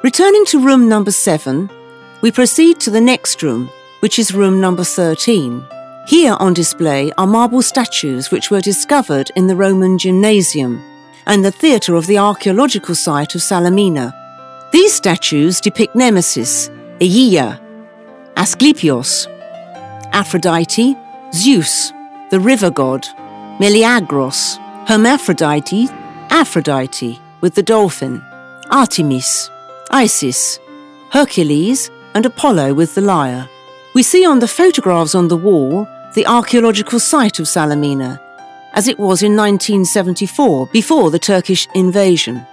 Returning to room number 7, we proceed to the next room, which is room number 13. Here on display are marble statues which were discovered in the Roman Gymnasium and the theatre of the archaeological site of Salamina. These statues depict Nemesis, Aeaea, Asclepios, Aphrodite, Zeus, the river god, Meleagros, Hermaphrodite, Aphrodite with the dolphin, Artemis, Isis, Hercules, and Apollo with the lyre. We see on the photographs on the wall the archaeological site of Salamina, as it was in 1974 before the Turkish invasion.